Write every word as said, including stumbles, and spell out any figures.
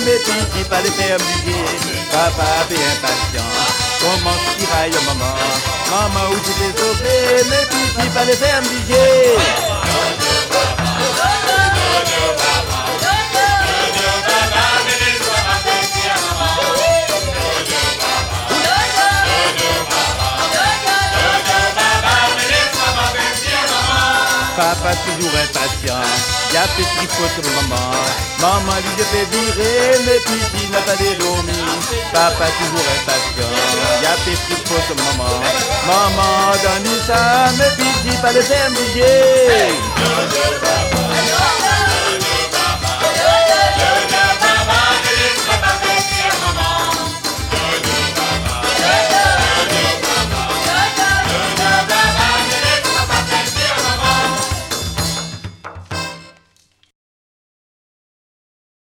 mes petits, pas les faire bouger. Papa est impatient, comment tiraille maman. Maman où tu t'es sauvé, mes petits, pas les faire bouger. Papa toujours impatient, y'a petit faute maman. Maman lui je fais virer, mais petit n'a pas les dormir. Papa toujours impatient, y'a petit faute maman. Maman donne ça, mais petit pas les faire bouger.